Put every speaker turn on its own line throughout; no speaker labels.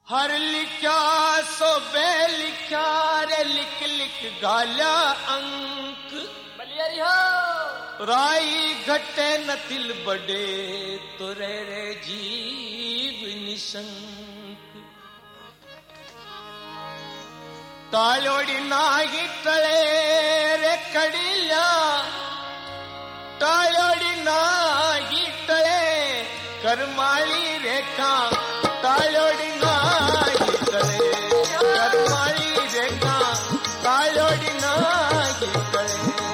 हर लिख्या सो बे लिख्या रे लिख लिख गाल्या अंक
बलियारी हो
राई घटे न तिल बड़े तो रे जीव निशंक तालोड़ी नागी टळे रे कड़िया तालोड़ी नागी टळे करमाली रेखा तालोड़ी नागी टळे करमाली रेखा तालोड़ी नागी टळे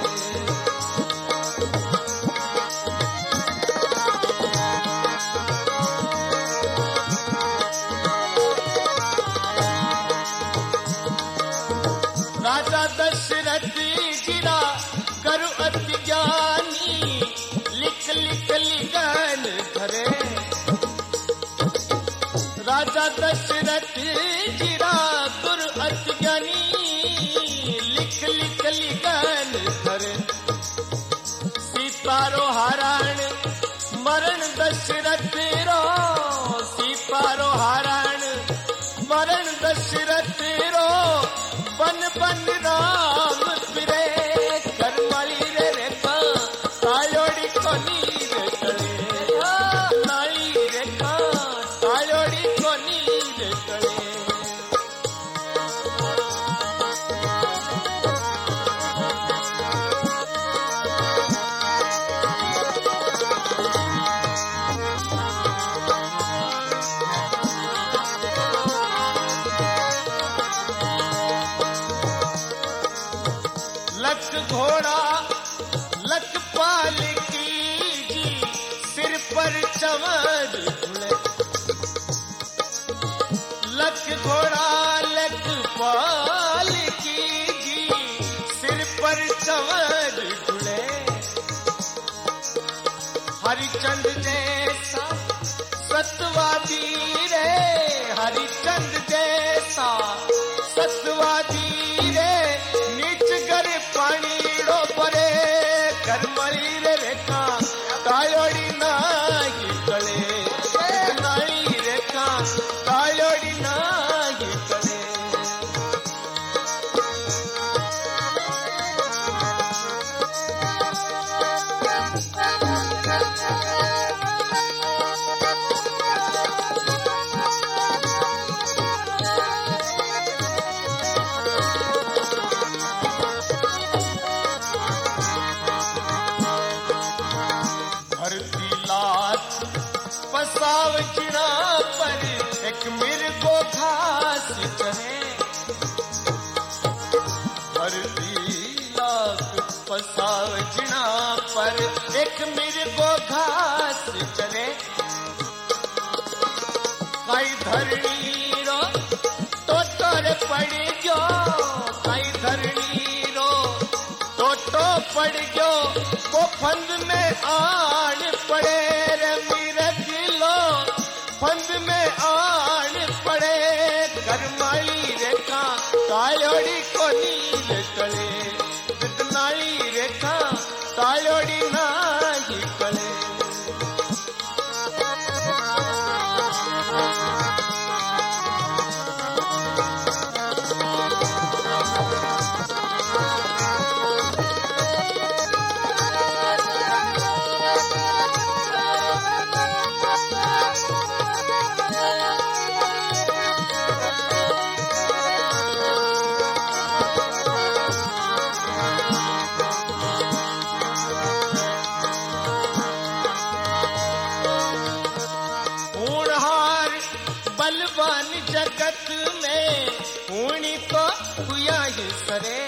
राजा दशरथ गिरा करु अति ज्ञानी लिख लिख लिखन धरे राजा दशरथ गिरा गुरु अति ज्ञानी लिख लिख लिखन धरे सीता रो हरण मरण दशरथ रो सीता रो हरण मरण दशरथ रो बन बन राम फिरे करमाली रे रेखा तालोड़ी को नीर टळे नाली रेखा तालोड़ी को नीर टळे लख घोड़ा लख पालकी जी सिर पर चमर झूले लख घोड़ा लख पालकी जी सिर पर चमर झूले हरिचंद जैसा सतवादी रे हरिचंद जैसा सतवादी रे नीच गर पानी रो परे करमली रे रेखा तालोड़ी नागी टळे नाली रेखा तालोड़ी नागी टळे पसाव चिड़ा पर एक मिर्गो घास चरे भरती लाख पसाव चिड़ा पर एक मिर्गो घास चरे काई धरणी रो तो तोर पड़ गयो काई धरणी रो तो पड़ गयो वो फंद में आन पड़े रे फंद में आन पड़े करमाली रेखा तालोड़ी को नील टळे विदनाली रेखा तालोड़ी नागी टळे बलवान जगत में ऊणी तो हुआ ही सरे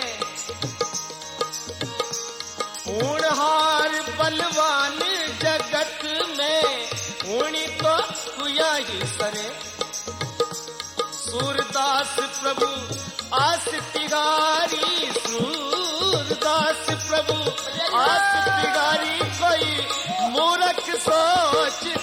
ऊणहार बलवान जगत में ऊणी तो हुआ ही सरे सूरदास प्रभु आस तिगारी सूरदास प्रभु आस तिगारी कोई मूर्ख सोच